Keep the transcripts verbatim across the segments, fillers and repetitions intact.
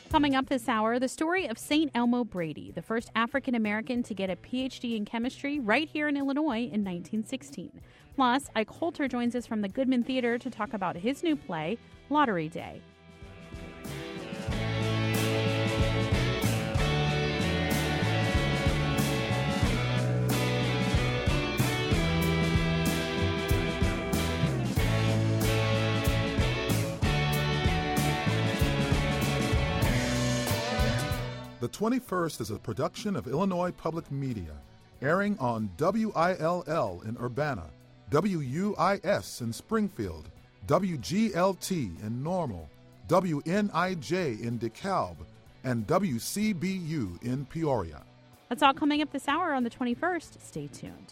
Coming up this hour, the story of Saint Elmo Brady, the first African American to get a P H D in chemistry right here in Illinois in nineteen sixteen. Plus, Ike Holter joins us from the Goodman Theater to talk about his new play, Lottery Day. The twenty-first is a production of Illinois Public Media, airing on W I L L in Urbana, W U I S in Springfield, W G L T in Normal, W N I J in DeKalb, and W C B U in Peoria. That's all coming up this hour on the twenty-first. Stay tuned.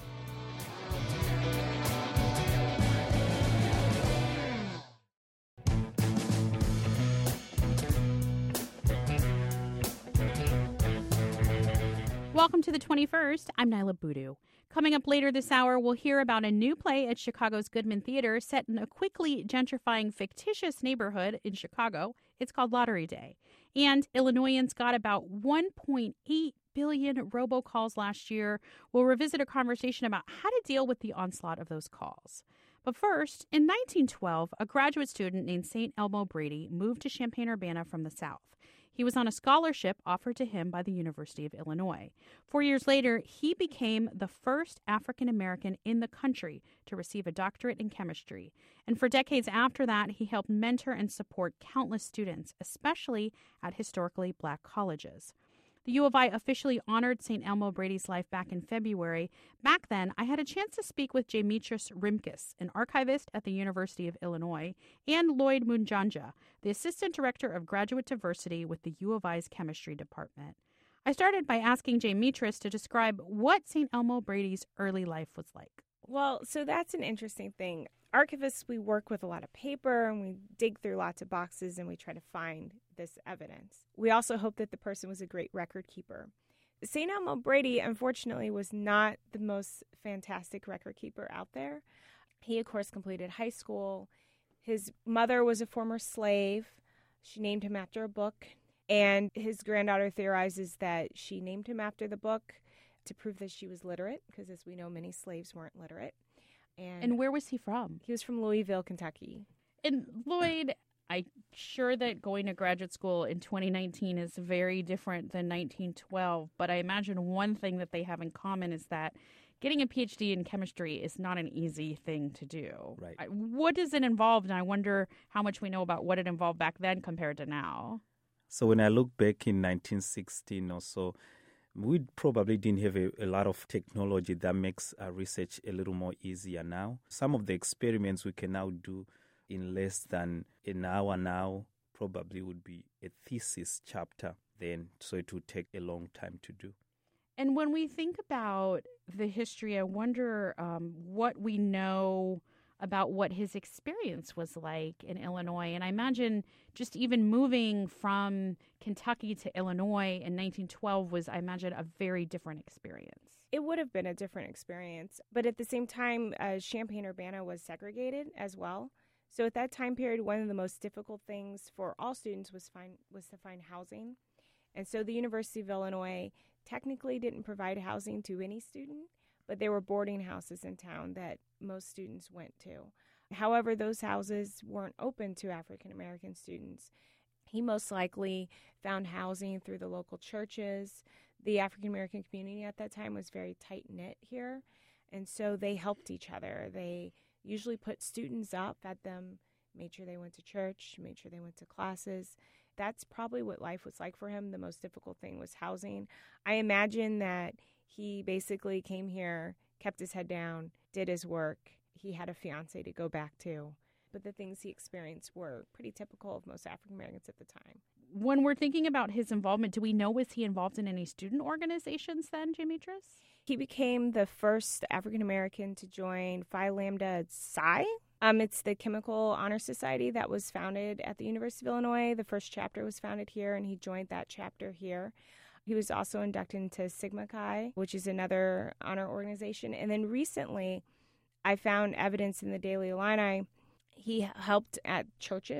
Welcome to the twenty-first. I'm Nyla Boodoo. Coming up later this hour, we'll hear about a new play at Chicago's Goodman Theater set in a quickly gentrifying fictitious neighborhood in Chicago. It's called Lottery Day. And Illinoisans got about one point eight billion robocalls last year. We'll revisit a conversation about how to deal with the onslaught of those calls. But first, in nineteen twelve, a graduate student named Saint Elmo Brady moved to Champaign-Urbana from the South. He was on a scholarship offered to him by the University of Illinois. Four years later, he became the first African American in the country to receive a doctorate in chemistry. And for decades after that, he helped mentor and support countless students, especially at historically black colleges. The U of I officially honored Saint Elmo Brady's life back in February. Back then, I had a chance to speak with Jaymetris Rimkus, an archivist at the University of Illinois, and Lloyd Munjanja, the Assistant Director of Graduate Diversity with the U of I's Chemistry Department. I started by asking Jaymetris to describe what Saint Elmo Brady's early life was like. Well, so that's an interesting thing. Archivists, we work with a lot of paper and we dig through lots of boxes and we try to find this evidence. We also hope that the person was a great record keeper. Saint Elmo Brady, unfortunately, was not the most fantastic record keeper out there. He, of course, completed high school. His mother was a former slave. She named him after a book. And his granddaughter theorizes that she named him after the book to prove that she was literate, because as we know, many slaves weren't literate. And, and where was he from? He was from Louisville, Kentucky. And Lloyd, I'm sure that going to graduate school in twenty nineteen is very different than nineteen twelve, but I imagine one thing that they have in common is that getting a P H D in chemistry is not an easy thing to do. Right. What does it involve? And I wonder how much we know about what it involved back then compared to now. So when I look back in nineteen sixteen or so, we probably didn't have a, a lot of technology that makes our research a little more easier now. Some of the experiments we can now do in less than an hour now probably would be a thesis chapter then, so it would take a long time to do. And when we think about the history, I wonder um, what we know about what his experience was like in Illinois. And I imagine just even moving from Kentucky to Illinois in nineteen twelve was, I imagine, a very different experience. It would have been a different experience. But at the same time, uh, Champaign-Urbana was segregated as well. So at that time period, one of the most difficult things for all students was find was to find housing. And so the University of Illinois technically didn't provide housing to any student, but there were boarding houses in town that most students went to. However, those houses weren't open to African American students. He most likely found housing through the local churches. The African American community at that time was very tight-knit here, and so they helped each other. They usually put students up, fed them, made sure they went to church, made sure they went to classes. That's probably what life was like for him. The most difficult thing was housing. I imagine that he basically came here, kept his head down, did his work. He had a fiance to go back to. But the things he experienced were pretty typical of most African Americans at the time. When we're thinking about his involvement, do we know, was he involved in any student organizations then, Jaymetris? He became the first African American to join Phi Lambda Psi. Um, it's the Chemical Honor Society that was founded at the University of Illinois. The first chapter was founded here, and he joined that chapter here. He was also inducted into Sigma Chi, which is another honor organization. And then recently, I found evidence in the Daily Illini. He helped at churches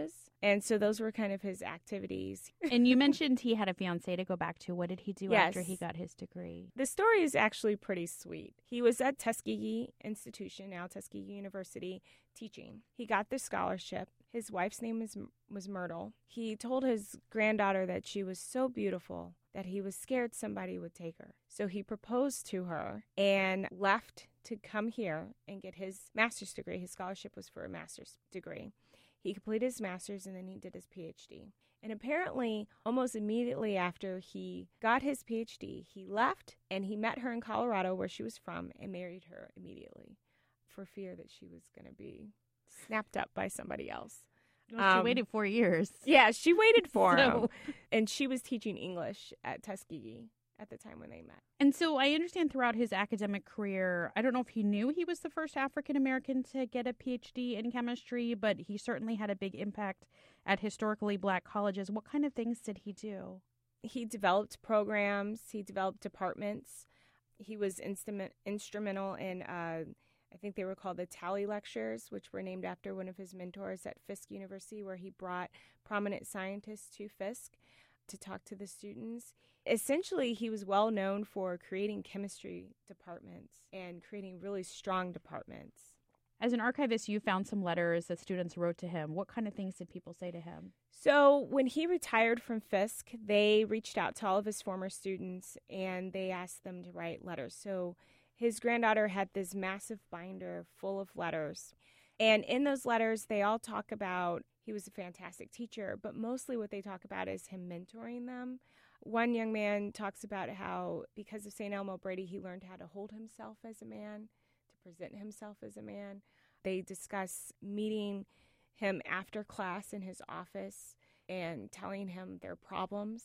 And so those were kind of his activities. And you mentioned he had a fiancée to go back to. What did he do Yes. after he got his degree? The story is actually pretty sweet. He was at Tuskegee Institution, now Tuskegee University, teaching. He got the scholarship. His wife's name was, was Myrtle. He told his granddaughter that she was so beautiful that he was scared somebody would take her. So he proposed to her and left to come here and get his master's degree. His scholarship was for a master's degree. He completed his master's and then he did his P H D. And apparently, almost immediately after he got his P H D, he left and he met her in Colorado, where she was from, and married her immediately for fear that she was going to be snapped up by somebody else. Well, she Um, waited four years. Yeah, she waited for So- him. And she was teaching English at Tuskegee at the time when they met. And so I understand throughout his academic career, I don't know if he knew he was the first African American to get a P H D in chemistry, but he certainly had a big impact at historically black colleges. What kind of things did he do? He developed programs, he developed departments. He was instrument, instrumental in, uh, I think they were called the Tally Lectures, which were named after one of his mentors at Fisk University, where he brought prominent scientists to Fisk to talk to the students. Essentially, he was well known for creating chemistry departments and creating really strong departments. As an archivist, you found some letters that students wrote to him. What kind of things did people say to him? So when he retired from Fisk, they reached out to all of his former students and they asked them to write letters. So his granddaughter had this massive binder full of letters. And in those letters, they all talk about he was a fantastic teacher, but mostly what they talk about is him mentoring them. One young man talks about how because of Saint Elmo Brady, he learned how to hold himself as a man, to present himself as a man. They discuss meeting him after class in his office and telling him their problems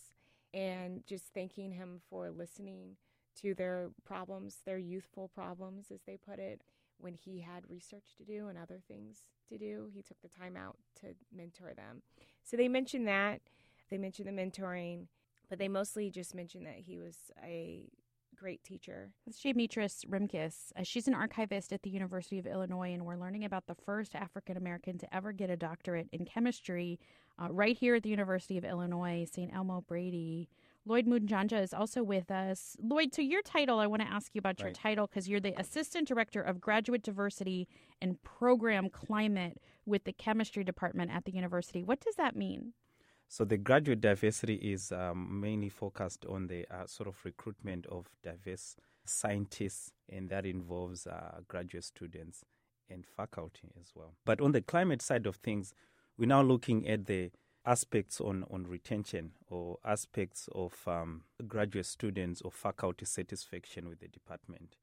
and just thanking him for listening to their problems, their youthful problems, as they put it. When he had research to do and other things to do, he took the time out to mentor them. So they mentioned that. They mentioned the mentoring, but they mostly just mentioned that he was a great teacher. That's Jametris Rimkus. Uh, she's an archivist at the University of Illinois, and we're learning about the first African American to ever get a doctorate in chemistry uh, right here at the University of Illinois, Saint Elmo Brady. Lloyd Munjanja is also with us. Lloyd, so your title, I want to ask you about your Right. title because you're the Assistant Director of Graduate Diversity and Program Climate with the Chemistry Department at the university. What does that mean? So the graduate diversity is um, mainly focused on the uh, sort of recruitment of diverse scientists, and that involves uh, graduate students and faculty as well. But on the climate side of things, we're now looking at the aspects on, on retention or aspects of um, graduate students or faculty satisfaction with the department.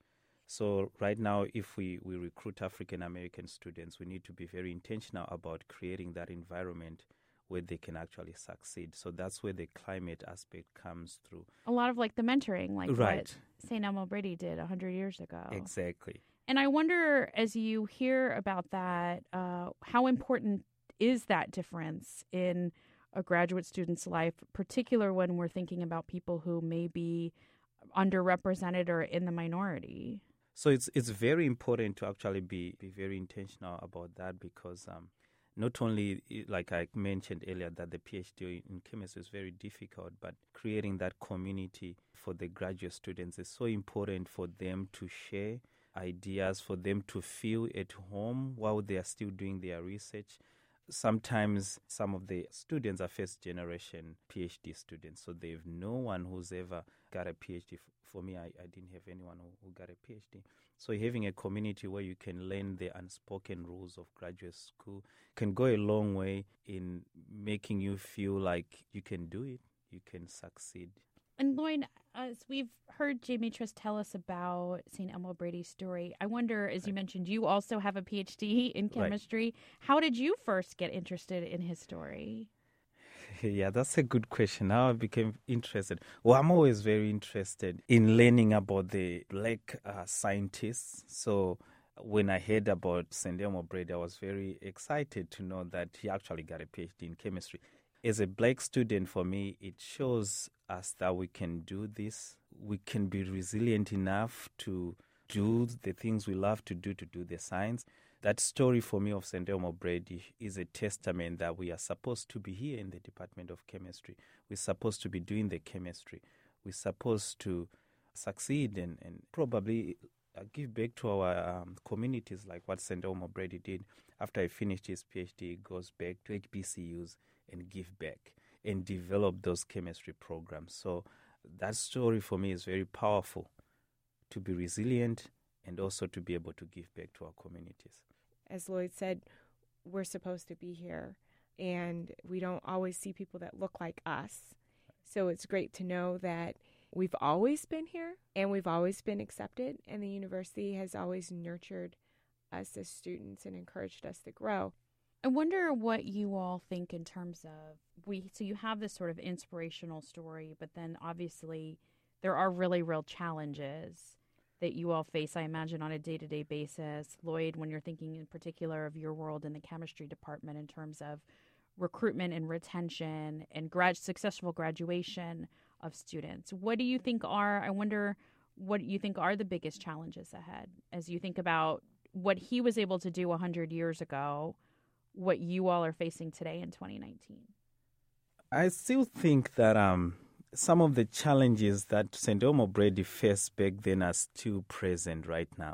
So right now, if we, we recruit African American students, we need to be very intentional about creating that environment where they can actually succeed. So that's where the climate aspect comes through. A lot of like the mentoring, like Right. what Saint Elmo Brady did one hundred years ago. Exactly. And I wonder, as you hear about that, uh, how important is that difference in a graduate student's life, particularly when we're thinking about people who may be underrepresented or in the minority? So it's it's very important to actually be, be very intentional about that because um, not only, like I mentioned earlier, that the PhD in chemistry is very difficult, but creating that community for the graduate students is so important for them to share ideas, for them to feel at home while they are still doing their research. Sometimes some of the students are first-generation PhD students, so they have no one who's ever got a PhD. For me, I, I didn't have anyone who, who got a PhD. So having a community where you can learn the unspoken rules of graduate school can go a long way in making you feel like you can do it, you can succeed. And Lloyd, as we've heard Jametris tell us about Saint Elmo Brady's story, I wonder, as you mentioned, you also have a PhD in chemistry. Right. How did you first get interested in his story? Yeah, that's a good question. How I became interested. Well, I'm always very interested in learning about the black uh, scientists. So when I heard about Saint Elmo Brady, I was very excited to know that he actually got a PhD in chemistry. As a black student, for me, it shows us that we can do this. We can be resilient enough to do the things we love to do, to do the science. That story for me of Saint Elmo Brady is a testament that we are supposed to be here in the Department of Chemistry. We're supposed to be doing the chemistry. We're supposed to succeed and, and probably uh, give back to our um, communities like what Saint Elmo Brady did. After he finished his PhD, he goes back to H B C Us and give back and develop those chemistry programs. So that story for me is very powerful, to be resilient and also to be able to give back to our communities. As Lloyd said, we're supposed to be here, and we don't always see people that look like us. So it's great to know that we've always been here and we've always been accepted, and the university has always nurtured us as students and encouraged us to grow. I wonder what you all think in terms of, we. so you have this sort of inspirational story, but then obviously there are really real challenges that you all face, I imagine, on a day-to-day basis. Lloyd, when you're thinking in particular of your world in the chemistry department in terms of recruitment and retention and grad- successful graduation of students, what do you think are, I wonder what you think are the biggest challenges ahead as you think about what he was able to do one hundred years ago, what you all are facing today in twenty nineteen? I still think that um, some of the challenges that Saint Elmo Brady faced back then are still present right now.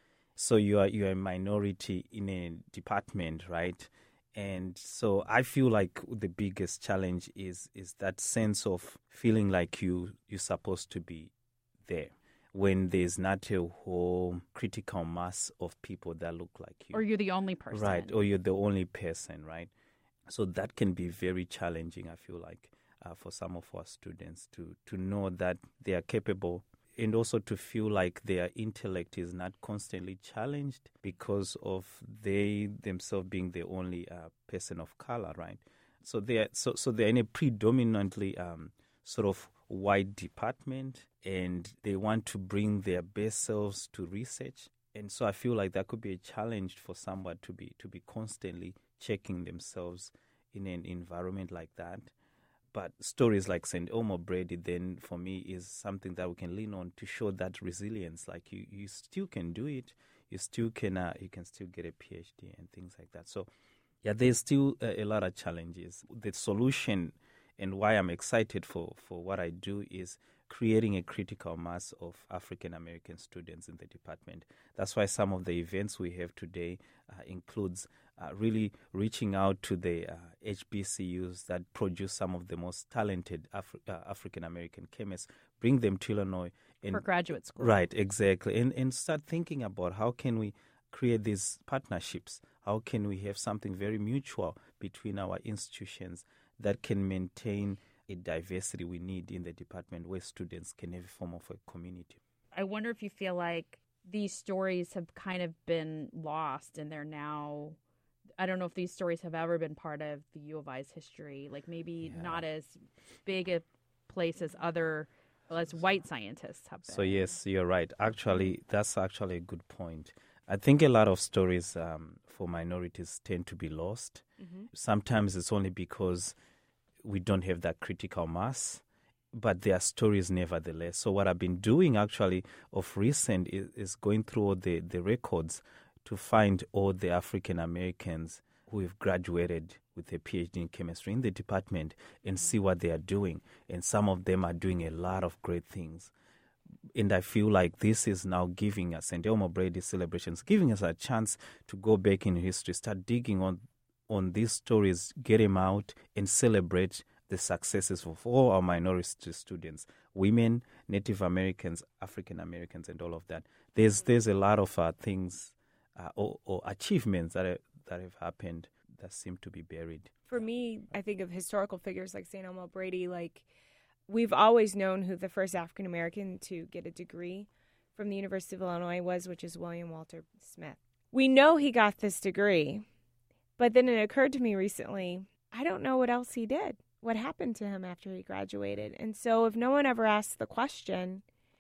So you are you are a minority in a department, right? And so I feel like the biggest challenge is is that sense of feeling like you you're supposed to be there when there's not a whole critical mass of people that look like you. Or you're the only person. Right, or you're the only person, right? So that can be very challenging, I feel like, uh, for some of our students to, to know that they are capable and also to feel like their intellect is not constantly challenged because of they themselves being the only uh, person of color, right? So they're, so, so they're in a predominantly um, sort of white department, and they want to bring their best selves to research. And so I feel like that could be a challenge for someone to be to be constantly checking themselves in an environment like that. But stories like Saint Elmo Brady then, for me, is something that we can lean on to show that resilience. Like you, you still can do it. You still can, uh, you can still get a PhD and things like that. So, yeah, there's still a, a lot of challenges. The solution and why I'm excited for, for what I do is creating a critical mass of African-American students in the department. That's why some of the events we have today uh, includes uh, really reaching out to the uh, H B C Us that produce some of the most talented Afri- uh, African-American chemists, bring them to Illinois. And, for graduate school. Right, exactly. And, and start thinking about how can we create these partnerships? How can we have something very mutual between our institutions that can maintain a diversity we need in the department where students can have a form of a community? I wonder if you feel like these stories have kind of been lost and they're now, I don't know if these stories have ever been part of the U of I's history, like maybe Yeah. not as big a place as other, well, as white scientists have been. So yes, you're right. Actually, that's actually a good point. I think a lot of stories um, for minorities tend to be lost. Mm-hmm. Sometimes it's only because we don't have that critical mass, but there are stories nevertheless. So what I've been doing actually of recent is, is going through all the, the records to find all the African Americans who have graduated with a PhD in chemistry in the department and see what they are doing. And some of them are doing a lot of great things. And I feel like this is now giving us, Saint Elmo Brady celebrations, giving us a chance to go back in history, start digging on on these stories, get them out, and celebrate the successes of all our minority students, women, Native Americans, African Americans, and all of that. There's there's a lot of uh, things uh, or, or achievements that are, that have happened that seem to be buried. For me, I think of historical figures like Saint Elmo Brady. Like, we've always known who the first African American to get a degree from the University of Illinois was, which is William Walter Smith. We know he got this degree, but then it occurred to me recently, I don't know what else he did. What happened to him after he graduated? And so if no one ever asks the question,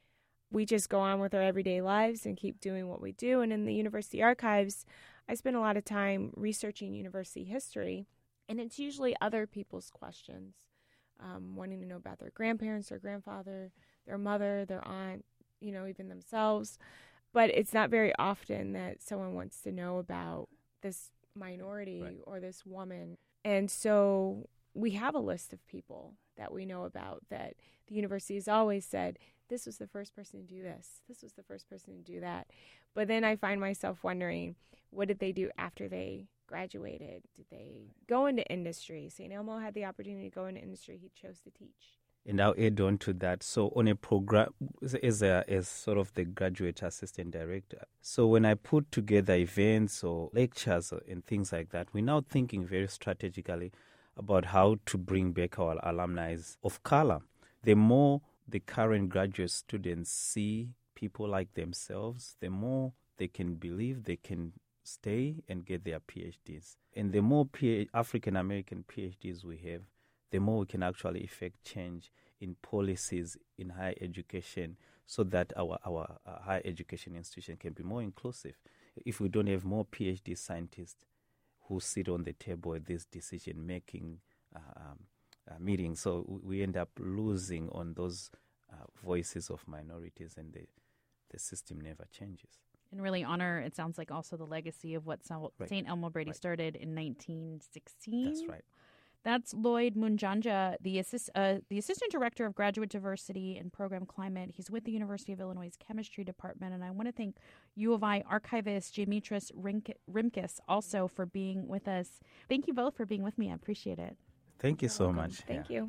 we just go on with our everyday lives and keep doing what we do. And in the university archives, I spend a lot of time researching university history, and it's usually other people's questions, um, wanting to know about their grandparents, their grandfather, their mother, their aunt, you know, even themselves. but it's not very often that someone wants to know about this minority Right. or this woman. And so we have a list of people that we know about that the university has always said, this was the first person to do this. This was the first person to do that. But then I find myself wondering, what did they do after they graduated? Did they go into industry? Saint Elmo had the opportunity to go into industry. He chose to teach. And I'll add on to that. So on a program, as, a, as sort of the graduate assistant director, so when I put together events or lectures and things like that, we're now thinking very strategically about how to bring back our alumni of color. The more the current graduate students see people like themselves, the more they can believe they can stay and get their PhDs. And the more P- African-American PhDs we have, the more we can actually effect change in policies in higher education so that our, our uh, higher education institution can be more inclusive. If we don't have more PhD scientists who sit on the table at this decision-making uh, um, uh, meetings, so we end up losing on those uh, voices of minorities, and the, the system never changes. And really honor, it sounds like, also the legacy of what Saint Right. Elmo Brady Right. started in nineteen sixteen. That's right. That's Lloyd Munjanja, the, assist, uh, the Assistant Director of Graduate Diversity and Program Climate. He's with the University of Illinois' Chemistry Department. And I want to thank U of I archivist Dimitris Rimkis also for being with us. Thank you both for being with me. I appreciate it. Thank you You're so welcome. much. Thank Yeah. you.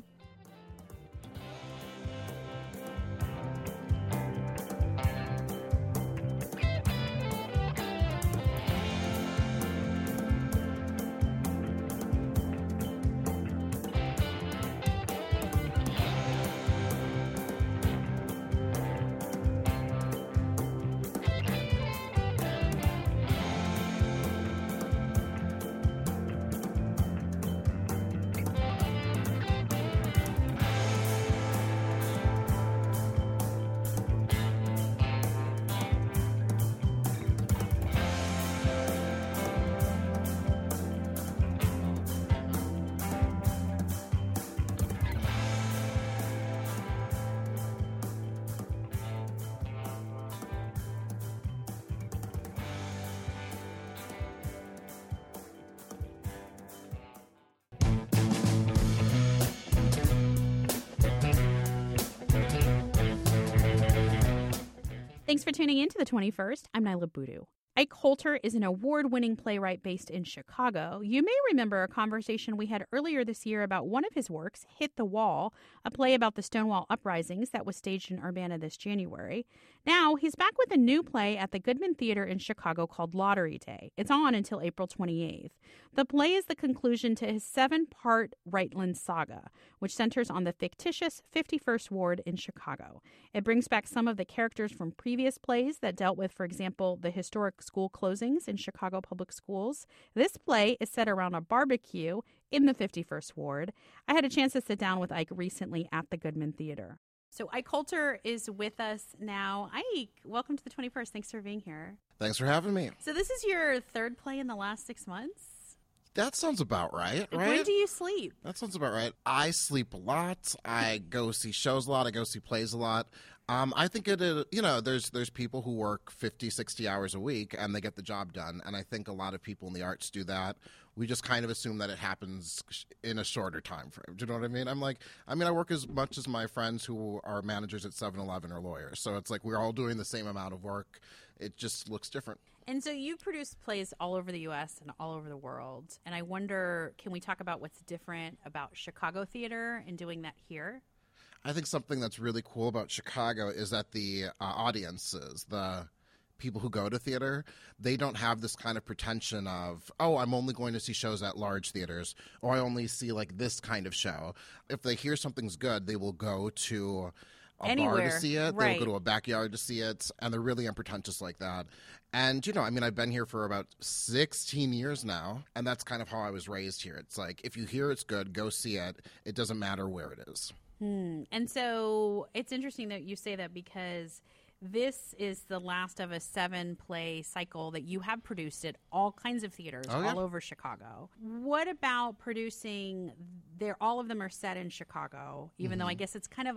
Thanks for tuning in to the twenty-first. I'm Nyla Boodoo. Ike Holter is an award-winning playwright based in Chicago. You may remember a conversation we had earlier this year about one of his works, Hit the Wall, a play about the Stonewall Uprisings that was staged in Urbana this January. Now, he's back with a new play at the Goodman Theater in Chicago called Lottery Day. It's on until April twenty-eighth. The play is the conclusion to his seven-part Rightland saga, which centers on the fictitious fifty-first Ward in Chicago. It brings back some of the characters from previous plays that dealt with, for example, the historic school closings in Chicago public schools. This play is set around a barbecue in the fifty-first Ward. I had a chance to sit down with Ike recently at the Goodman Theater. So Ike Holter is with us now. Ike, welcome to the twenty-first. Thanks for being here. Thanks for having me. So this is your third play in the last six months? That sounds about right, right? When do you sleep? That sounds about right. I sleep a lot. I go see shows a lot. I go see plays a lot. Um, I think it, uh, you know, there's there's people who work fifty, sixty hours a week and they get the job done. And I think a lot of people in the arts do that. We just kind of assume that it happens in a shorter time frame. Do you know what I mean? I'm like, I mean, I work as much as my friends who are managers at seven eleven or lawyers. So it's like we're all doing the same amount of work. It just looks different. And so you produce plays all over the U S and all over the world. And I wonder, can we talk about what's different about Chicago theater and doing that here? I think something that's really cool about Chicago is that the uh, audiences, the people who go to theater, they don't have this kind of pretension of, oh, I'm only going to see shows at large theaters, or I only see like this kind of show. If they hear something's good, they will go to a Anywhere. bar to see it. Right. They'll go to a backyard to see it, and they're really unpretentious like that. And, you know, I mean, I've been here for about sixteen years now, and that's kind of how I was raised here. It's like, if you hear it's good, go see it. It doesn't matter where it is. Hmm. And so it's interesting that you say that because this is the last of a seven-play cycle that you have produced at all kinds of theaters Oh, yeah. all over Chicago. What about producing, there? All of them are set in Chicago, even Mm-hmm. though I guess it's kind of a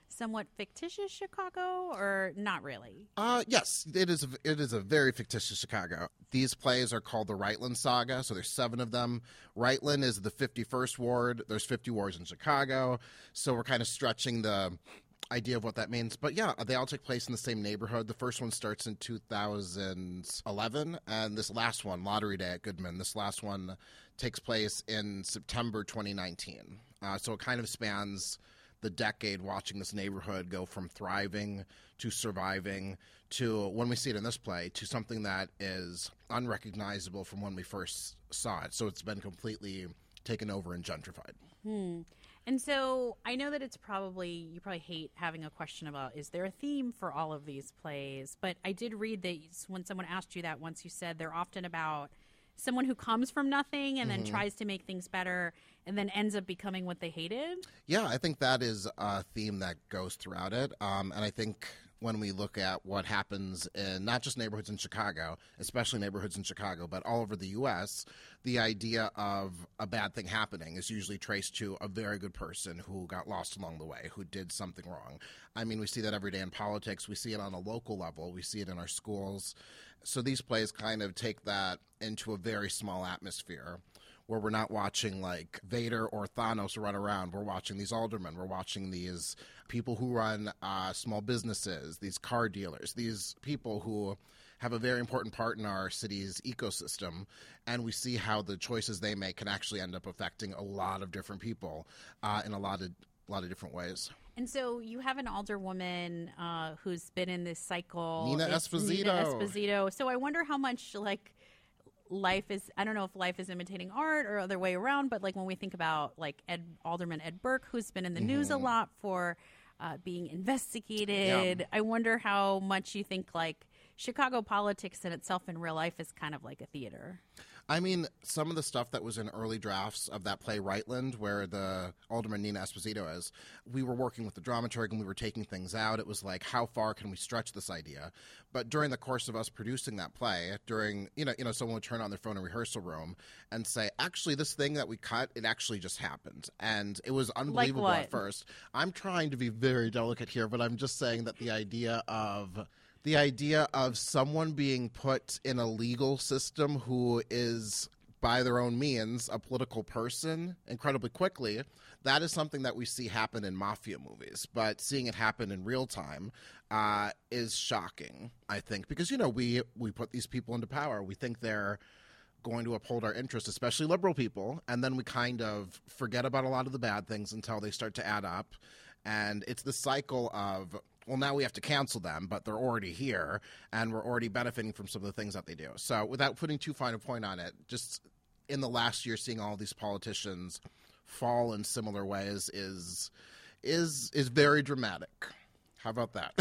somewhat fictitious Chicago, or not really? Uh, yes, it is. A, it is a very fictitious Chicago. These plays are called the Rightland Saga, so there's seven of them. Rightland is the fifty-first ward. There's fifty wards in Chicago, so we're kind of stretching the idea of what that means. But yeah, they all take place in the same neighborhood. The first one starts in two thousand eleven, and this last one, Lottery Day at Goodman, this last one takes place in September twenty nineteen. Uh, so it kind of spans the decade, watching this neighborhood go from thriving to surviving to, when we see it in this play, to something that is unrecognizable from when we first saw it. So it's been completely taken over and gentrified. Hmm. And so I know that it's probably, you probably hate having a question about, is there a theme for all of these plays? But I did read that when someone asked you that once, you said they're often about someone who comes from nothing and then mm-hmm. tries to make things better and then ends up becoming what they hated. Yeah, I think that is a theme that goes throughout it. Um, and I think when we look at what happens in not just neighborhoods in Chicago, especially neighborhoods in Chicago, but all over the U S, the idea of a bad thing happening is usually traced to a very good person who got lost along the way, who did something wrong. I mean, we see that every day in politics. We see it on a local level. We see it in our schools. So these plays kind of take that into a very small atmosphere where we're not watching like Vader or Thanos run around. We're watching these aldermen. We're watching these people who run uh, small businesses, these car dealers, these people who have a very important part in our city's ecosystem. And we see how the choices they make can actually end up affecting a lot of different people uh, in a lot of a lot of different ways. And so you have an alderwoman uh, who's been in this cycle. Nina it's Esposito. Nina Esposito. So I wonder how much, like, life is, I don't know if life is imitating art or other way around, but, like, when we think about, like, Ed, Alderman Ed Burke, who's been in the mm-hmm. news a lot for uh, being investigated, yeah. I wonder how much you think, like, Chicago politics in itself in real life is kind of like a theater. I mean, some of the stuff that was in early drafts of that play, Rightland, where the Alderman Nina Esposito is, we were working with the dramaturg and we were taking things out. It was like, how far can we stretch this idea? But during the course of us producing that play, during, you know, you know, someone would turn on their phone in a rehearsal room and say, actually, this thing that we cut, it actually just happened. And it was unbelievable like at first. I'm trying to be very delicate here, but I'm just saying that the idea of... The idea of someone being put in a legal system who is, by their own means, a political person incredibly quickly, that is something that we see happen in mafia movies. But seeing it happen in real time uh, is shocking, I think, because, you know, we, we put these people into power. We think they're going to uphold our interests, especially liberal people, and then we kind of forget about a lot of the bad things until they start to add up. And it's the cycle of... well, now we have to cancel them, but they're already here, and we're already benefiting from some of the things that they do. So without putting too fine a point on it, just in the last year, seeing all these politicians fall in similar ways is is is very dramatic. How about that?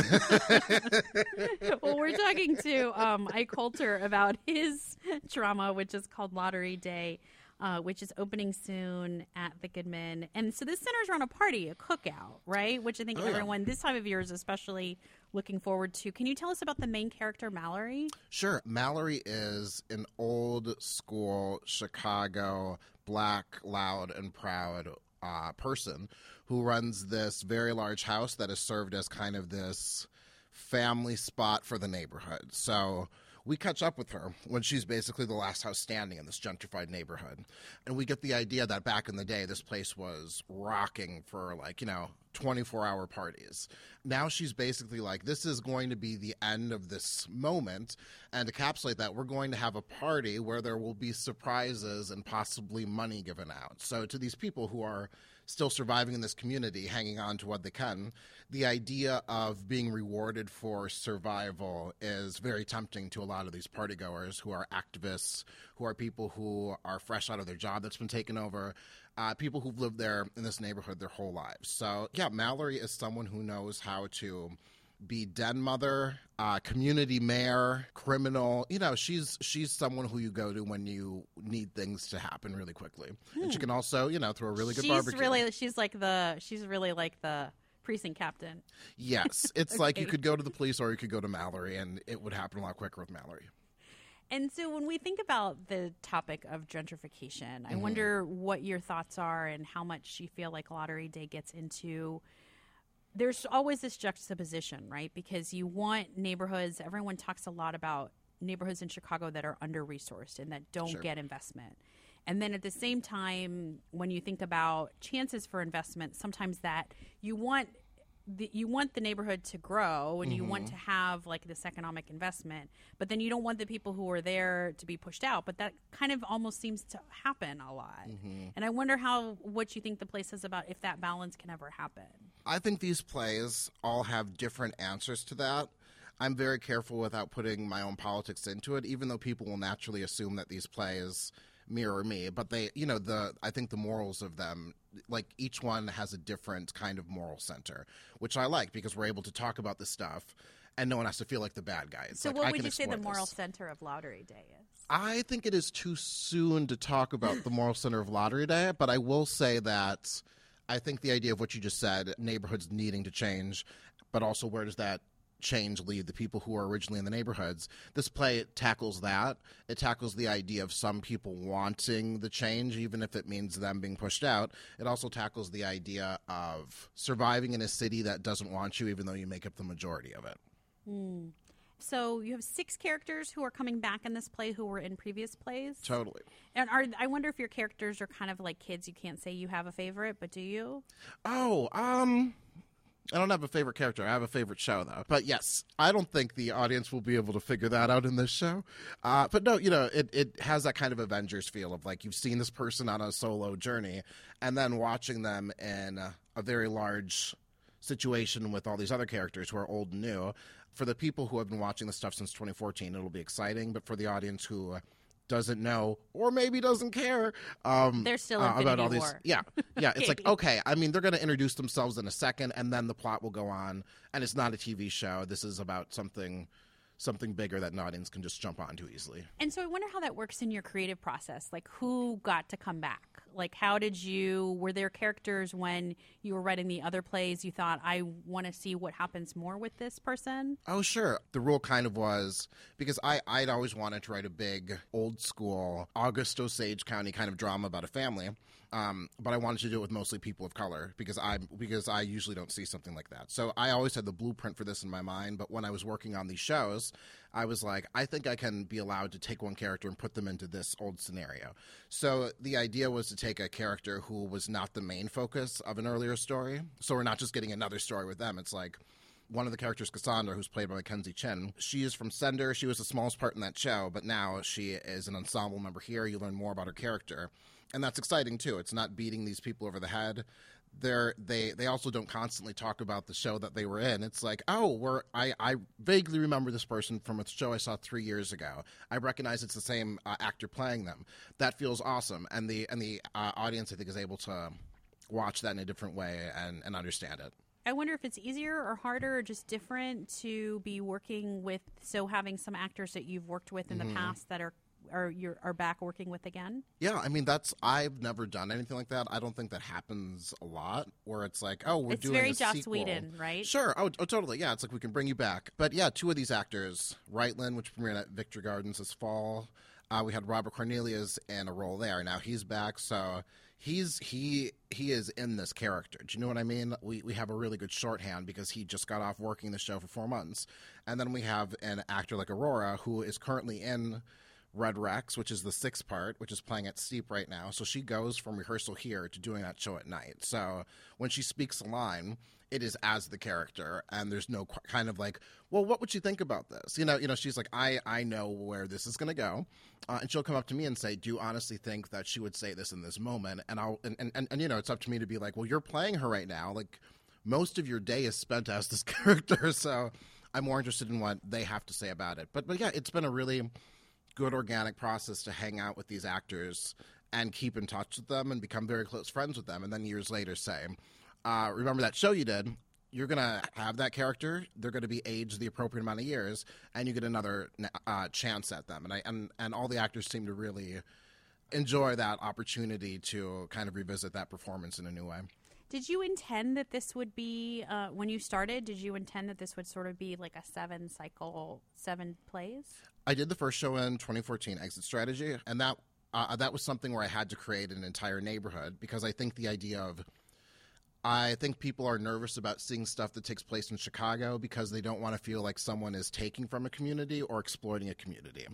Well, we're talking to um, Ike Holter about his drama, which is called Lottery Day. Uh, which is opening soon at the Goodman. And so this centers around a party, a cookout, right? Which I think oh, everyone yeah. this time of year is especially looking forward to. Can you tell us about the main character, Mallory? Sure. Mallory is an old school Chicago black, loud, and proud uh, person who runs this very large house that has served as kind of this family spot for the neighborhood. So we catch up with her when she's basically the last house standing in this gentrified neighborhood. And we get the idea that back in the day, this place was rocking for, like, you know, twenty-four hour parties. Now she's basically like, this is going to be the end of this moment. And to encapsulate that, we're going to have a party where there will be surprises and possibly money given out. So to these people who are still surviving in this community, hanging on to what they can, the idea of being rewarded for survival is very tempting to a lot of these partygoers who are activists, who are people who are fresh out of their job that's been taken over, uh, people who've lived there in this neighborhood their whole lives. So, yeah, Mallory is someone who knows how to be den mother, uh, community mayor, criminal. You know, she's she's someone who you go to when you need things to happen really quickly. Hmm. And she can also, you know, throw a really good she's barbecue. Really, she's like the she's really like the precinct captain. Yes. It's okay. like you could go to the police or you could go to Mallory, and it would happen a lot quicker with Mallory. And so when we think about the topic of gentrification, I mm-hmm. wonder what your thoughts are and how much you feel like Lottery Day gets into there's always this juxtaposition, right? Because you want neighborhoods, everyone talks a lot about neighborhoods in Chicago that are under-resourced and that don't Sure. get investment. And then at the same time, when you think about chances for investment, sometimes that you want the, you want the neighborhood to grow and you want to have like this economic investment, but then you don't want the people who are there to be pushed out. But that kind of almost seems to happen a lot. And I wonder how what you think the play says about if that balance can ever happen. I think these plays all have different answers to that. I'm very careful without putting my own politics into it, even though people will naturally assume that these plays mirror me. But they, you know, the I think the morals of them, like each one has a different kind of moral center, which I like because we're able to talk about this stuff and no one has to feel like the bad guy. It's So like, what I would can you say the explore moral this. center of Lottery Day is? I think it is too soon to talk about the moral center of Lottery Day, but I will say that I think the idea of what you just said, neighborhoods needing to change, but also where does that change lead the people who are originally in the neighborhoods. This play tackles that. It tackles the idea of some people wanting the change, even if it means them being pushed out. It also tackles the idea of surviving in a city that doesn't want you, even though you make up the majority of it. Mm. So you have six characters who are coming back in this play who were in previous plays. Totally. And are I wonder if your characters are kind of like kids. You can't say you have a favorite, but do you? Oh, um... I don't have a favorite character. I have a favorite show, though. But yes, I don't think the audience will be able to figure that out in this show. Uh, but no, you know, it, it has that kind of Avengers feel of like you've seen this person on a solo journey and then watching them in a, a very large situation with all these other characters who are old and new. For the people who have been watching this stuff since twenty fourteen, it'll be exciting. But for the audience who doesn't know or maybe doesn't care um There's still uh, about all these War. yeah yeah it's like okay, I mean they're going to introduce themselves in a second and then the plot will go on, and it's not a T V show. This is about something something bigger that an audience can just jump onto easily. And so I wonder how that works in your creative process. Like, who got to come back? Like, how did you, were there characters when you were writing the other plays you thought, I want to see what happens more with this person? Oh, sure. The rule kind of was, because I, I'd always wanted to write a big, old school, August Osage County kind of drama about a family. Um, but I wanted to do it with mostly people of color because I because I usually don't see something like that. So I always had the blueprint for this in my mind. But when I was working on these shows, I was like, I think I can be allowed to take one character and put them into this old scenario. So the idea was to take a character who was not the main focus of an earlier story. So we're not just getting another story with them. It's like one of the characters, Cassandra, who's played by Mackenzie Chin, she is from Sender. She was the smallest part in that show, but now she is an ensemble member here. You learn more about her character. And that's exciting, too. It's not beating these people over the head. They're, they they also don't constantly talk about the show that they were in. It's like, oh, we're, I, I vaguely remember this person from a show I saw three years ago. I recognize it's the same uh, actor playing them. That feels awesome. And the and the uh, audience, I think, is able to watch that in a different way and, and understand it. I wonder if it's easier or harder or just different to be working with, so having some actors that you've worked with in Mm-hmm. the past that are Are you're are back working with again? Yeah, I mean that's I've never done anything like that. I don't think that happens a lot. Where it's like, oh, we're It's doing very a Joss sequel. Whedon, right? Sure. Oh, oh, totally. Yeah, it's like we can bring you back. But yeah, two of these actors, Reitland, which premiered at Victor Gardens this fall. Uh, we had Robert Cornelius in a role there. Now he's back, so he's he he is in this character. Do you know what I mean? We we have a really good shorthand because he just got off working the show for four months, and then we have an actor like Aurora who is currently in Red Rex, which is the sixth part, which is playing at Steep right now. So she goes from rehearsal here to doing that show at night. So when she speaks a line, it is as the character, and there's no qu- kind of like, well, what would you think about this? You know, you know, she's like, I, I know where this is going to go, uh, and she'll come up to me and say, do you honestly think that she would say this in this moment? And I'll, and, and, and, and you know, it's up to me to be like, well, you're playing her right now. Like, most of your day is spent as this character, so I'm more interested in what they have to say about it. But, but yeah, it's been a really good organic process to hang out with these actors and keep in touch with them and become very close friends with them, and then years later say, uh, remember that show you did? You're going to have that character. They're going to be aged the appropriate amount of years, and you get another uh, chance at them. And, I, and, and all the actors seem to really enjoy that opportunity to kind of revisit that performance in a new way. Did you intend that this would be, uh, when you started, did you intend that this would sort of be like a seven cycle, seven plays? I did the first show in twenty fourteen, Exit Strategy, and that uh, that was something where I had to create an entire neighborhood because I think the idea of I think people are nervous about seeing stuff that takes place in Chicago because they don't want to feel like someone is taking from a community or exploiting a community.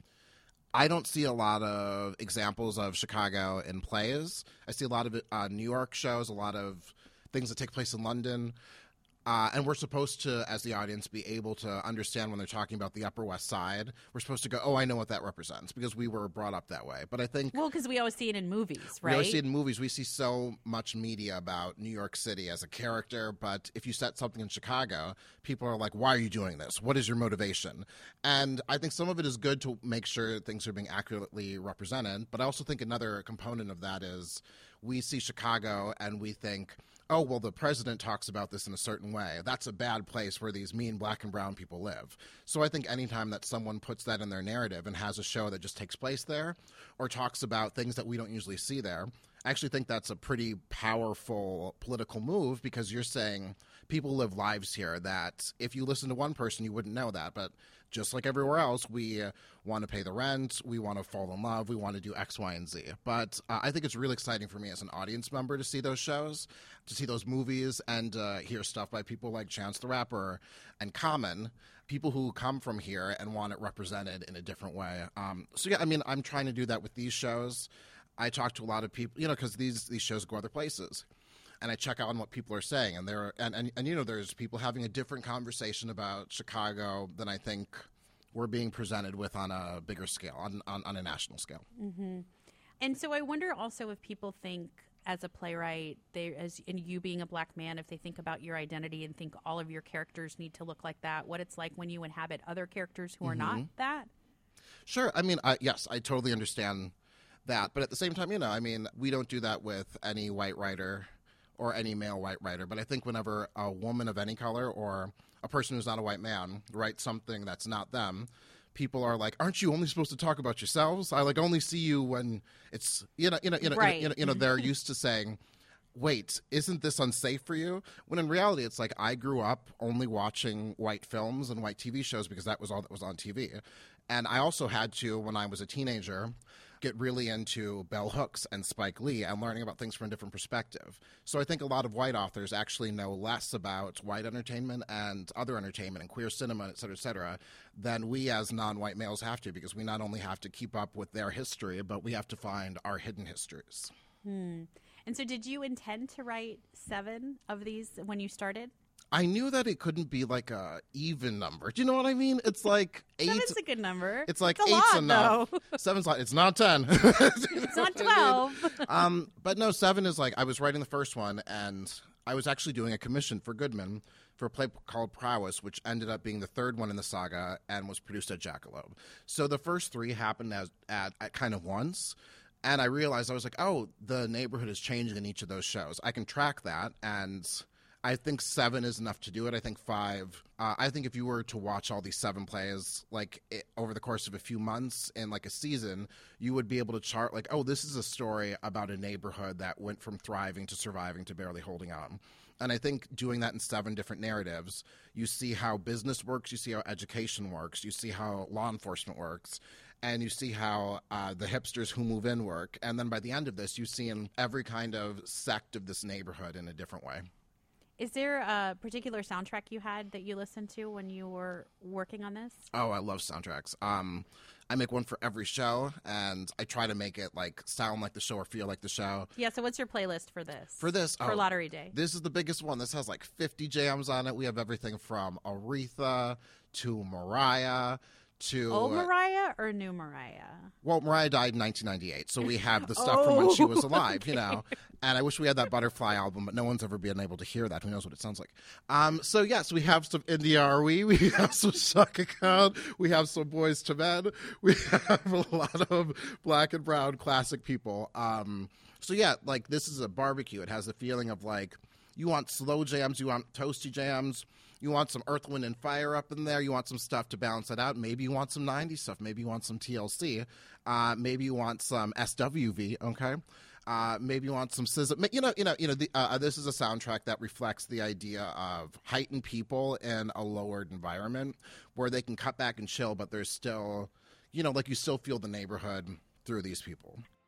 I don't see a lot of examples of Chicago in plays. I see a lot of uh, New York shows, a lot of things that take place in London. Uh, and we're supposed to, as the audience, be able to understand when they're talking about the Upper West Side. We're supposed to go, oh, I know what that represents, because we were brought up that way. But I think... Well, because we always see it in movies, right? We always see it in movies. We see so much media about New York City as a character, but if you set something in Chicago, people are like, why are you doing this? What is your motivation? And I think some of it is good to make sure things are being accurately represented, but I also think another component of that is we see Chicago and we think... oh, well, the president talks about this in a certain way. That's a bad place where these mean black and brown people live. So I think anytime that someone puts that in their narrative and has a show that just takes place there or talks about things that we don't usually see there, I actually think that's a pretty powerful political move, because you're saying people live lives here that if you listen to one person, you wouldn't know that. But just like everywhere else, we uh, want to pay the rent, we want to fall in love, we want to do X, Y, and Z. But uh, I think it's really exciting for me as an audience member to see those shows, to see those movies, and uh, hear stuff by people like Chance the Rapper and Common, people who come from here and want it represented in a different way. Um, so, yeah, I mean, I'm trying to do that with these shows. I talk to a lot of people, you know, because these, these shows go other places. And I check out on what people are saying, and there, and, and and you know, there's people having a different conversation about Chicago than I think we're being presented with on a bigger scale, on on, on a national scale. Mm-hmm. And so I wonder also if people think, as a playwright, they, as and you being a black man, if they think about your identity and think all of your characters need to look like that, what it's like when you inhabit other characters who are Mm-hmm. not that. Sure, I mean, I, yes, I totally understand that, but at the same time, you know, I mean, we don't do that with any white writer or any male white writer. But I think whenever a woman of any color or a person who's not a white man writes something that's not them, people are like, aren't you only supposed to talk about yourselves? I like only see you when it's, you know, you know, you know, Right. you know, you know, they're used to saying, wait, isn't this unsafe for you? When in reality, it's like I grew up only watching white films and white T V shows because that was all that was on T V. And I also had to, when I was a teenager, get really into bell hooks and Spike Lee and learning about things from a different perspective. So I think a lot of white authors actually know less about white entertainment and other entertainment and queer cinema, et cetera, et cetera, than we as non-white males have to, because we not only have to keep up with their history, but we have to find our hidden histories. Hmm. And so did you intend to write seven of these when you started? I knew that it couldn't be like a even number. Do you know what I mean? It's like eight. Seven's a good number. It's like It's a eight's lot, enough. though. Seven's like, it's not ten. It's not twelve. um, but no, seven is like, I was writing the first one, and I was actually doing a commission for Goodman for a play called Prowess, which ended up being the third one in the saga and was produced at Jackalope. So the first three happened as, at, at kind of once. And I realized, I was like, oh, the neighborhood is changing in each of those shows. I can track that, and I think seven is enough to do it. I think five, uh, I think if you were to watch all these seven plays, like it, over the course of a few months in like a season, you would be able to chart like, oh, this is a story about a neighborhood that went from thriving to surviving to barely holding on. And I think doing that in seven different narratives, you see how business works, you see how education works, you see how law enforcement works, and you see how uh, the hipsters who move in work. And then by the end of this, you see in every kind of sect of this neighborhood in a different way. Is there a particular soundtrack you had that you listened to when you were working on this? Oh, I love soundtracks. Um, I make one for every show, and I try to make it like sound like the show or feel like the show. Yeah, so what's your playlist for this? For this, For oh, Lottery Day. This is the biggest one. This has like fifty jams on it. We have everything from Aretha to Mariah to Old Mariah or new Mariah? Well, Mariah died in nineteen ninety-eight, so we have the stuff from when she was Oh, alive, okay. you know. And I wish we had that Butterfly album, but no one's ever been able to hear that. Who knows what it sounds like? Um, so, yes, we have some N D R E. We have some Shaka Khan. We have some Boys to Men. We have a lot of black and brown classic people. Um, so, yeah, like, this is a barbecue. It has the feeling of, like, you want slow jams, you want toasty jams. You want some Earth, Wind, and Fire up in there. You want some stuff to balance it out. Maybe you want some nineties stuff. Maybe you want some T L C. Uh, maybe you want some S W V, okay? Uh, maybe you want some S Z A. You know, you know, you know. The, uh, this is a soundtrack that reflects the idea of heightened people in a lowered environment where they can cut back and chill, but there's still, you know, like you still feel the neighborhood through these people.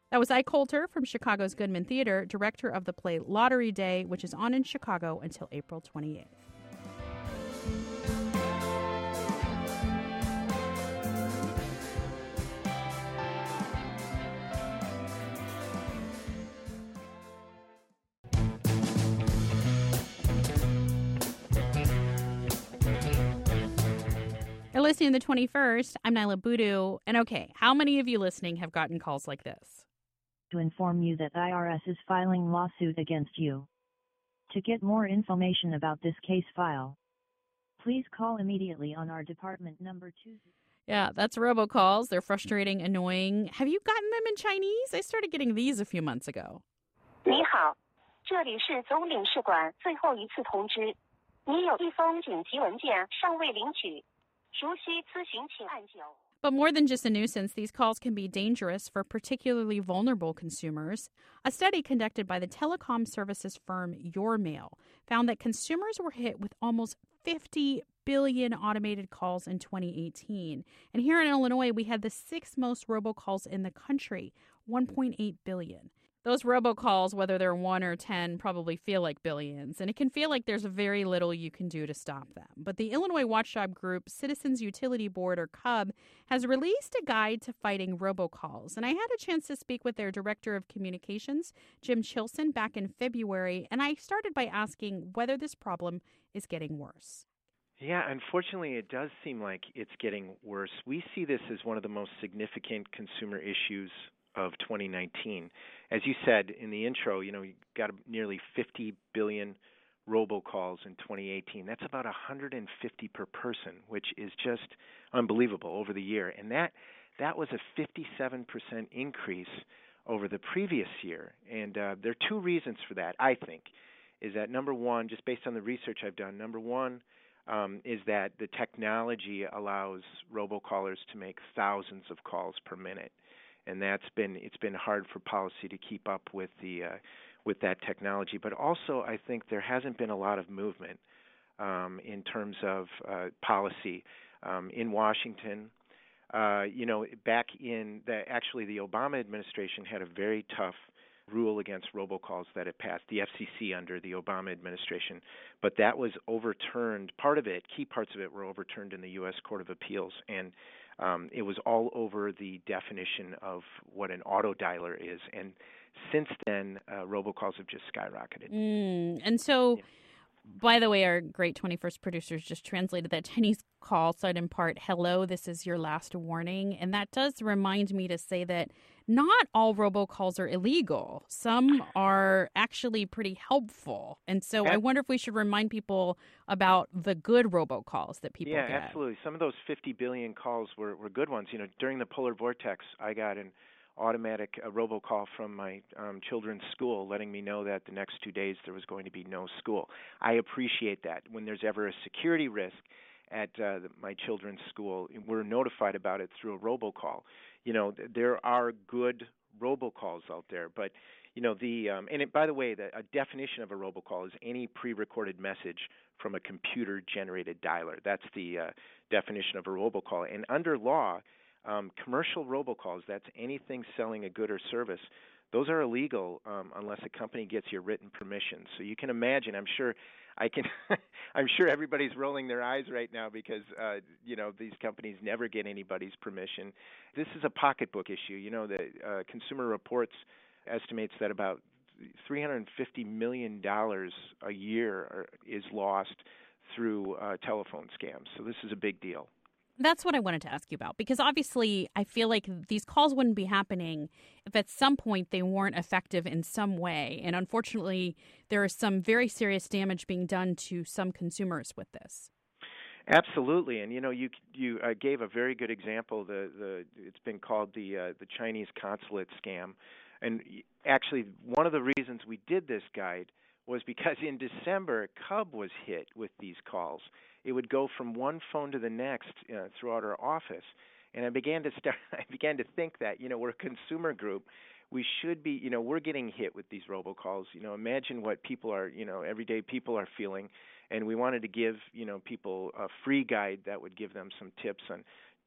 That was Ike Holter from Chicago's Goodman Theater, director of the play Lottery Day, which is on in Chicago until April twenty-eighth. You're listening to the twenty-first. I'm Nyla Boodoo. And okay, how many of you listening have gotten calls like this? To inform you that I R S is filing lawsuit against you. To get more information about this case file, please call immediately on our department number two. Yeah, that's robocalls. They're frustrating, annoying. Have you gotten them in Chinese? I started getting these a few months ago. 你好，这里是总领事馆最后一次通知，你有一封紧急文件尚未领取，如需咨询请按九。 But more than just a nuisance, these calls can be dangerous for particularly vulnerable consumers. A study conducted by the telecom services firm YourMail found that consumers were hit with almost fifty billion automated calls in twenty eighteen. And here in Illinois, we had the sixth most robocalls in the country, one point eight billion. Those robocalls, whether they're one or ten, probably feel like billions, and it can feel like there's very little you can do to stop them. But the Illinois watchdog group Citizens Utility Board, or C U B, has released a guide to fighting robocalls, and I had a chance to speak with their director of communications, Jim Chilson, back in February, and I started by asking whether this problem is getting worse. Yeah, unfortunately, it does seem like it's getting worse. We see this as one of the most significant consumer issues of twenty nineteen. As you said in the intro, you know, you got nearly fifty billion robocalls in twenty eighteen. That's about one hundred fifty per person, which is just unbelievable over the year. And that that was a fifty-seven percent increase over the previous year. And uh, there are two reasons for that, I think, is that number one, just based on the research I've done, number one um, is that the technology allows robocallers to make thousands of calls per minute. And that's been it's been hard for policy to keep up with the uh, with that technology. But also, I think there hasn't been a lot of movement um, in terms of uh, policy um, in Washington. Uh, you know, back in the actually the Obama administration had a very tough rule against robocalls that it passed, the F C C under the Obama administration. But that was overturned. Part of it, key parts of it, were overturned in the U S Court of Appeals, and Um, it was all over the definition of what an auto dialer is. And since then, uh, robocalls have just skyrocketed. Mm. And so, yeah. By the way, our great twenty-first producers just translated that Chinese call, said in part, "Hello, this is your last warning." And that does remind me to say that not all robocalls are illegal. Some are actually pretty helpful. And so I wonder if we should remind people about the good robocalls that people yeah, get. Yeah, absolutely. Some of those fifty billion calls were, were good ones. You know, during the polar vortex, I got an automatic uh, robocall from my um, children's school letting me know that the next two days there was going to be no school. I appreciate that. When there's ever a security risk at uh, my children's school, we're notified about it through a robocall. You know, th- there are good robocalls out there, but you know the um, and it, by the way, the a definition of a robocall is any pre-recorded message from a computer-generated dialer. That's the uh, definition of a robocall. And under law, um, commercial robocalls, that's anything selling a good or service, those are illegal um, unless a company gets your written permission. So you can imagine, I'm sure I can I'm sure everybody's rolling their eyes right now because uh, you know, these companies never get anybody's permission. This is a pocketbook issue. You know, the uh, Consumer Reports estimates that about three hundred fifty million dollars a year are, is lost through uh, telephone scams. So this is a big deal. That's what I wanted to ask you about, because obviously I feel like these calls wouldn't be happening if at some point they weren't effective in some way. And unfortunately, there is some very serious damage being done to some consumers with this. Absolutely, and you know, you you uh, gave a very good example. The the it's been called the uh, the Chinese consulate scam, and actually one of the reasons we did this guide was because in December, C U B was hit with these calls. It would go from one phone to the next uh, throughout our office, and I began to start. I began to think that, you know, we're a consumer group. We should be, you know, we're getting hit with these robocalls. You know, imagine what people are, you know, everyday people are feeling, and we wanted to give, you know, people a free guide that would give them some tips on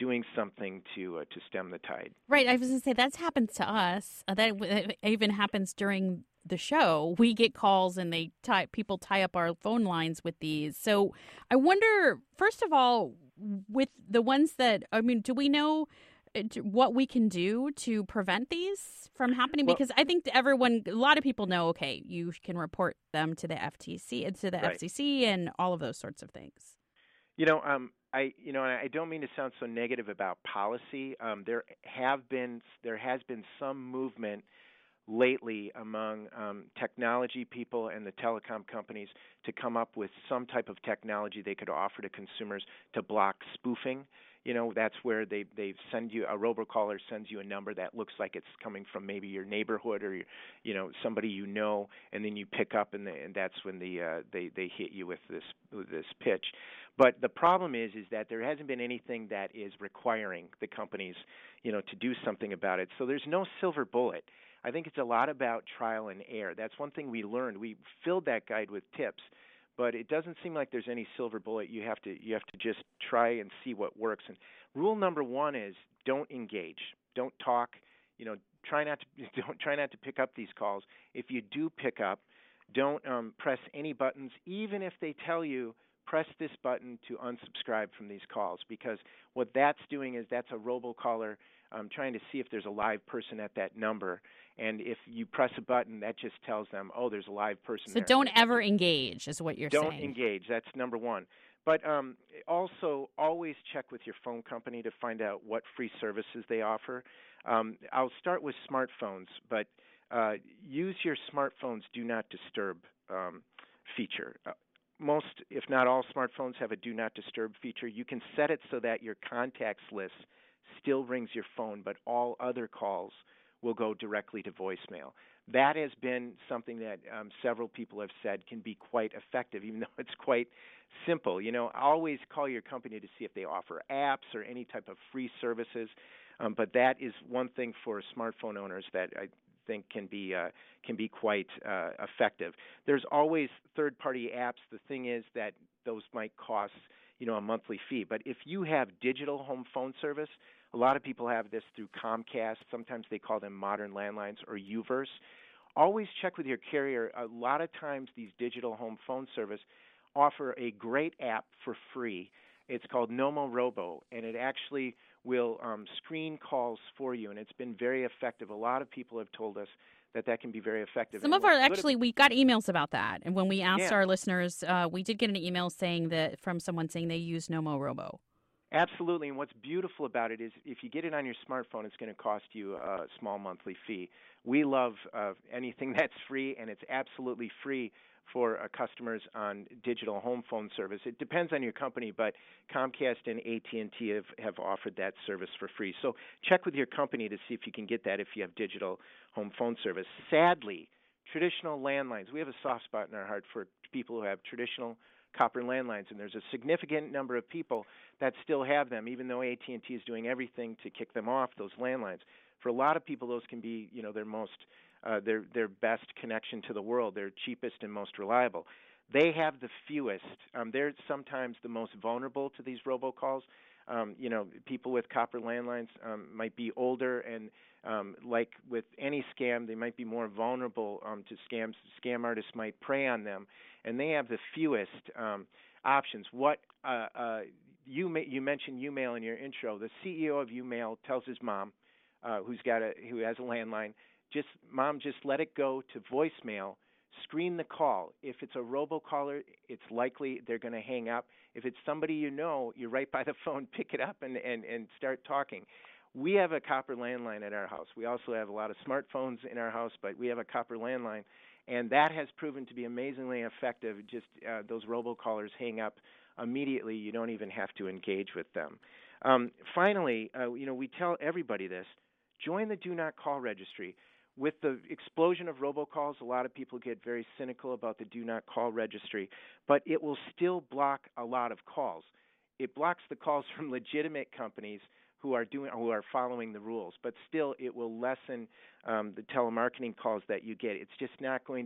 doing something to uh, to stem the tide. Right. I was going to say that's happened to us. Uh, that, that even happens during the show. We get calls and they tie people tie up our phone lines with these. So I wonder, first of all, with the ones that I mean, do we know what we can do to prevent these from happening? Well, because I think everyone, a lot of people know, okay, you can report them to the F T C, to the right. F C C, and all of those sorts of things. You know, um, I you know, and I don't mean to sound so negative about policy. Um, there have been there has been some movement lately among um, technology people and the telecom companies to come up with some type of technology they could offer to consumers to block spoofing. You know, that's where they they send you a robocaller sends you a number that looks like it's coming from maybe your neighborhood or your, you know, somebody you know, and then you pick up and, the, and that's when the uh, they they hit you with this with this pitch. But the problem is is that there hasn't been anything that is requiring the companies, you know, to do something about it. So there's no silver bullet. I think it's a lot about trial and error. That's one thing we learned. We filled that guide with tips, but it doesn't seem like there's any silver bullet. You have to you have to just try and see what works. And rule number one is don't engage, don't talk. You know, try not to don't try not to pick up these calls. If you do pick up, don't um, press any buttons, even if they tell you press this button to unsubscribe from these calls, because what that's doing is that's a robocaller um, trying to see if there's a live person at that number. And if you press a button, that just tells them, oh, there's a live person so there. So don't ever engage is what you're don't saying. Don't engage. That's number one. But um, also always check with your phone company to find out what free services they offer. Um, I'll start with smartphones, but uh, use your smartphone's Do Not Disturb um, feature. Uh, most, if not all, smartphones have a Do Not Disturb feature. You can set it so that your contacts list still rings your phone, but all other calls will go directly to voicemail. That has been something that um, several people have said can be quite effective, even though it's quite simple. You know, always call your company to see if they offer apps or any type of free services. Um, but that is one thing for smartphone owners that I think can be uh, can be quite uh, effective. There's always third-party apps. The thing is that those might cost, you know, a monthly fee. But if you have digital home phone service, a lot of people have this through Comcast. Sometimes they call them modern landlines or UVerse. Always check with your carrier. A lot of times these digital home phone service offer a great app for free. It's called Nomo Robo, and it actually will um, screen calls for you, and it's been very effective. A lot of people have told us that that can be very effective. Some and of our, good actually, we got emails about that. And when we asked Yeah. our listeners, uh, we did get an email saying that from someone saying they use Nomo Robo. Absolutely, and what's beautiful about it is if you get it on your smartphone, it's going to cost you a small monthly fee. We love uh, anything that's free, and it's absolutely free for uh, customers on digital home phone service. It depends on your company, but Comcast and A T and T have, have offered that service for free. So check with your company to see if you can get that if you have digital home phone service. Sadly, traditional landlines, we have a soft spot in our heart for people who have traditional copper landlines, and there's a significant number of people that still have them, even though A T and T is doing everything to kick them off, those landlines. For a lot of people, those can be, you know, their most, uh, their their best connection to the world, their cheapest and most reliable. They have the fewest. Um, they're sometimes the most vulnerable to these robocalls. Um, you know, people with copper landlines um, might be older, and um, like with any scam, they might be more vulnerable um, to scams. Scam artists might prey on them, and they have the fewest um, options. What uh, uh, you ma- you mentioned Umail in your intro. The C E O of Umail tells his mom, uh, who's got a who has a landline, just mom, just let it go to voicemail. Screen the call. If it's a robocaller, it's likely they're going to hang up. If it's somebody you know, you're right by the phone, pick it up and, and, and start talking. We have a copper landline at our house. We also have a lot of smartphones in our house, but we have a copper landline, and that has proven to be amazingly effective. Just uh, those robocallers hang up immediately. You don't even have to engage with them. Um, finally, uh, you know, we tell everybody this. Join the Do Not Call registry. With the explosion of robocalls, a lot of people get very cynical about the Do Not Call registry, but it will still block a lot of calls. It blocks the calls from legitimate companies who are doing, who are following the rules, but still it will lessen um, the telemarketing calls that you get. It's just not going to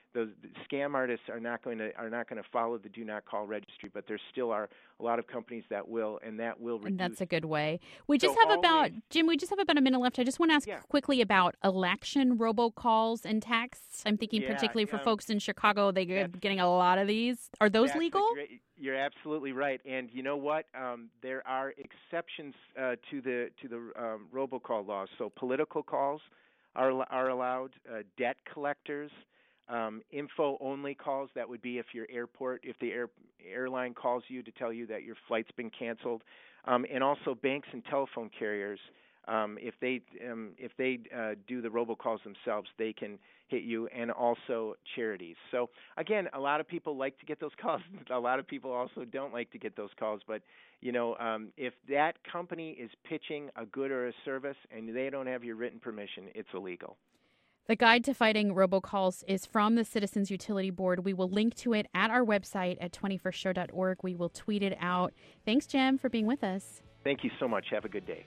those scam artists are not going to are not going to follow the do not call registry, but there still are a lot of companies that will, and that will reduce. And that's a good way. We just So have about, always- Jim, we just have about a minute left. I just want to ask Yeah. quickly about election robocalls and texts. I'm thinking Yeah, particularly for um, folks in Chicago, they're that's- getting a lot of these. Are those That's a legal? great- you're absolutely right, and you know what? Um, there are exceptions uh, to the to the um, robocall laws. So political calls are are allowed. Uh, debt collectors, um, info only calls. That would be if your airport, if the air, airline calls you to tell you that your flight's been canceled, um, and also banks and telephone carriers. Um, if they um, if they uh, do the robocalls themselves, they can hit you, and also charities. So again, a lot of people like to get those calls. A lot of people also don't like to get those calls. But you know, um, if that company is pitching a good or a service and they don't have your written permission, it's illegal. The Guide to Fighting Robocalls is from the Citizens Utility Board. We will link to it at our website at twenty-first show dot org. We will tweet it out. Thanks, Jim, for being with us. Thank you so much. Have a good day.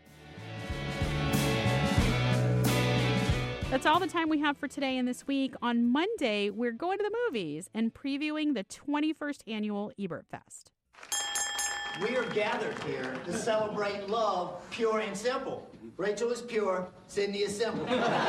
That's all the time we have for today and this week. On Monday, we're going to the movies and previewing the twenty-first annual Ebert Fest. We are gathered here to celebrate love, pure and simple. Rachel is pure, Sydney is simple.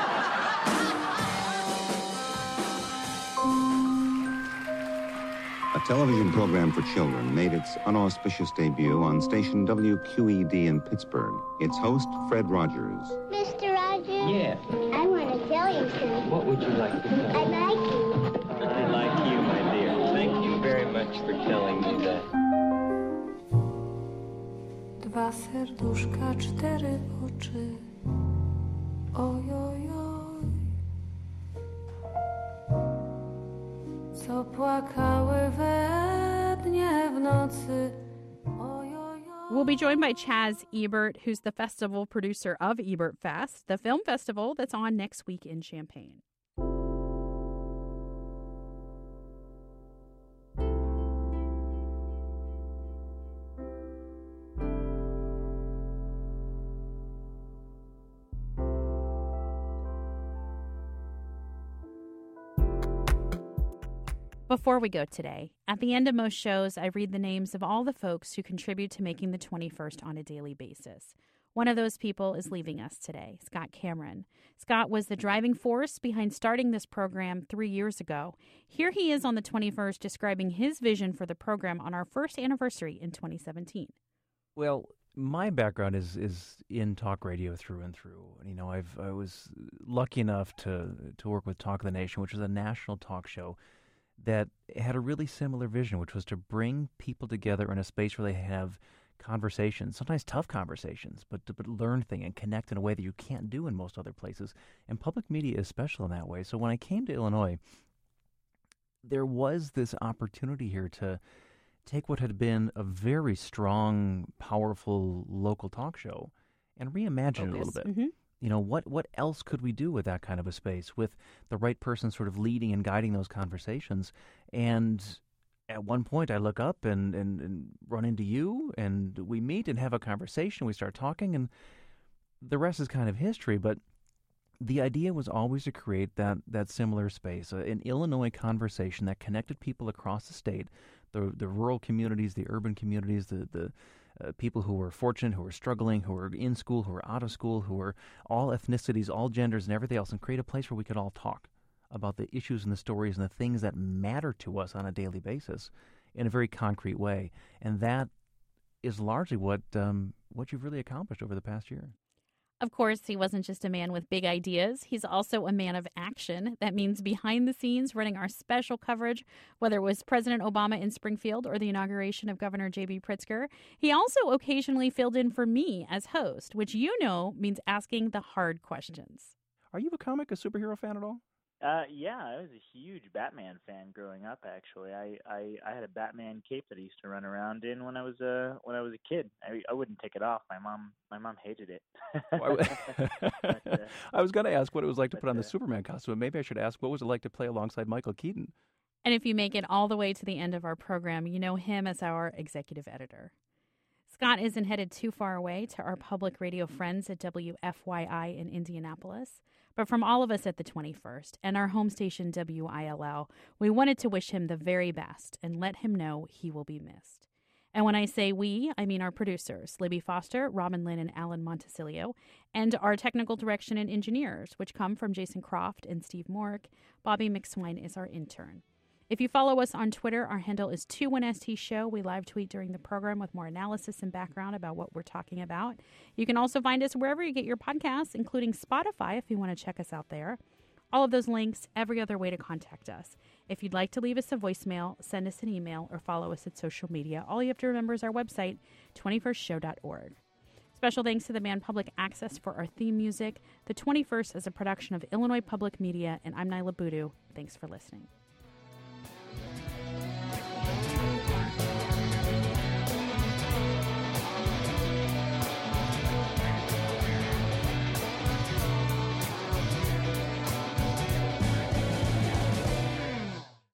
A television program for children made its unauspicious debut on station W Q E D in Pittsburgh. Its host, Fred Rogers. Mister Rogers? Yeah. I want to tell you something. What would you like to tell I me? like you. I like you, my dear. Thank you very much for telling me that. Dwa serduszka, cztery oczy. Ojojoj. Co płakały we dnie w nocy. We'll be joined by Chaz Ebert, who's the festival producer of Ebert Fest, the film festival that's on next week in Champaign. Before we go today, at the end of most shows, I read the names of all the folks who contribute to making the twenty-first on a daily basis. One of those people is leaving us today, Scott Cameron. Scott was the driving force behind starting this program three years ago. Here he is on the twenty-first describing his vision for the program on our first anniversary in twenty seventeen. Well, my background is is in talk radio through and through. You know, I've I was lucky enough to to work with Talk of the Nation, which was a national talk show that had a really similar vision, which was to bring people together in a space where they have conversations, sometimes tough conversations, but to but learn things and connect in a way that you can't do in most other places. And public media is special in that way. So when I came to Illinois, there was this opportunity here to take what had been a very strong, powerful local talk show and reimagine it a little bit. Mm-hmm. You know, what, what else could we do with that kind of a space, with the right person sort of leading and guiding those conversations? And at one point I look up and, and, and run into you, and we meet and have a conversation. We start talking, and the rest is kind of history. But the idea was always to create that, that similar space, uh, an Illinois conversation that connected people across the state, the the rural communities, the urban communities, the the Uh, people who were fortunate, who were struggling, who were in school, who were out of school, who were all ethnicities, all genders, and everything else, and create a place where we could all talk about the issues and the stories and the things that matter to us on a daily basis in a very concrete way. And that is largely what um, what you've really accomplished over the past year. Of course, he wasn't just a man with big ideas. He's also a man of action. That means behind the scenes, running our special coverage, whether it was President Obama in Springfield or the inauguration of Governor J B Pritzker. He also occasionally filled in for me as host, which you know means asking the hard questions. Are you a comic, a superhero fan at all? Uh, yeah, I was a huge Batman fan growing up. Actually, I, I, I had a Batman cape that I used to run around in when I was a when I was a kid. I, I wouldn't take it off. My mom my mom hated it. but, uh, I was going to ask what it was like to but, put on the uh, Superman costume. Maybe I should ask what was it like to play alongside Michael Keaton. And if you make it all the way to the end of our program, you know him as our executive editor. Scott isn't headed too far away to our public radio friends at W F Y I in Indianapolis. But from all of us at the twenty-first and our home station W I L L, we wanted to wish him the very best and let him know he will be missed. And when I say we, I mean our producers, Libby Foster, Robin Lynn, and Alan Montesilio, and our technical direction and engineers, which come from Jason Croft and Steve Mork. Bobby McSwine is our intern. If you follow us on Twitter, our handle is two one S T Show. We live tweet during the program with more analysis and background about what we're talking about. You can also find us wherever you get your podcasts, including Spotify if you want to check us out there. All of those links, every other way to contact us. If you'd like to leave us a voicemail, send us an email, or follow us at social media, all you have to remember is our website, twenty-first show dot org. Special thanks to the band Public Access for our theme music. The twenty-first is a production of Illinois Public Media, and I'm Nyla Boodoo. Thanks for listening.